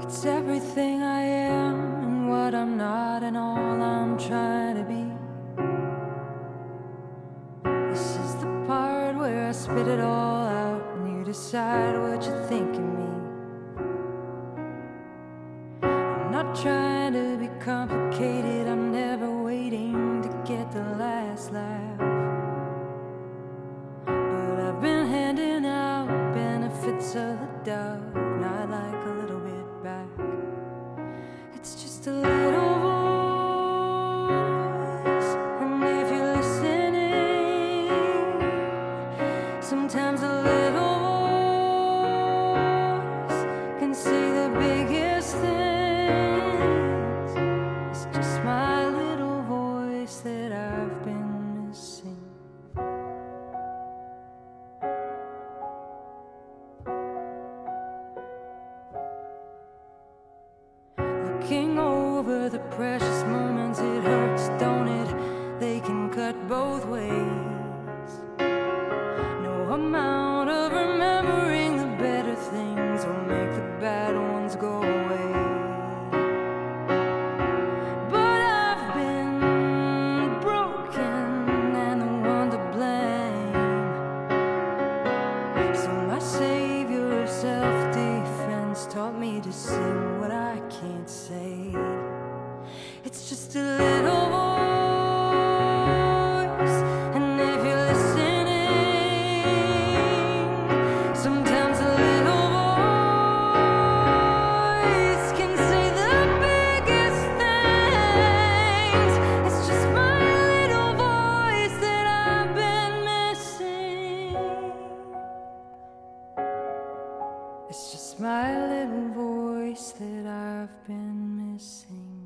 It's everything I am and what I'm not and all I'm trying to be. This is the part where I spit it all out and you decide what you think of me. I'm not trying to be complicated, I'm never waiting to get the last laugh. But I've been handing out benefits of the doubt, and I'd like a little bit back. It's just a little voice, and if you're listening, sometimes a little voice can say the biggest things. It's just my little voice that I've been missing. Looking over the precious moments, it hurts, don't it? They can cut both ways. No amount of remembering the better things will make the bad ones go away. But I've been broken and the one to blame. So my savior of self-defense taught me to sing what I can't say. It's just a little voice, and if you're listening, sometimes a little voice can say the biggest things. It's just my little voice that I've been missing. It's just my little voice that I've been missing.